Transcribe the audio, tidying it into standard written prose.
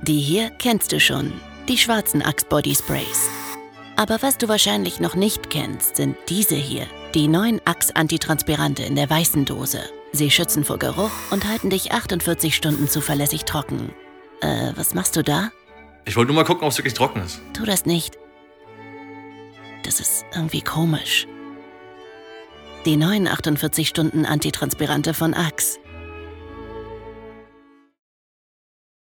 Die hier kennst du schon, die schwarzen Axe Body Sprays. Aber was du wahrscheinlich noch nicht kennst, sind diese hier, die neuen Axe Antitranspirante in der weißen Dose. Sie schützen vor Geruch und halten dich 48 Stunden zuverlässig trocken. Was machst du da? Ich wollte nur mal gucken, ob es wirklich trocken ist. Tu das nicht. Das ist irgendwie komisch. Die neuen 48 Stunden Antitranspirante von Axe.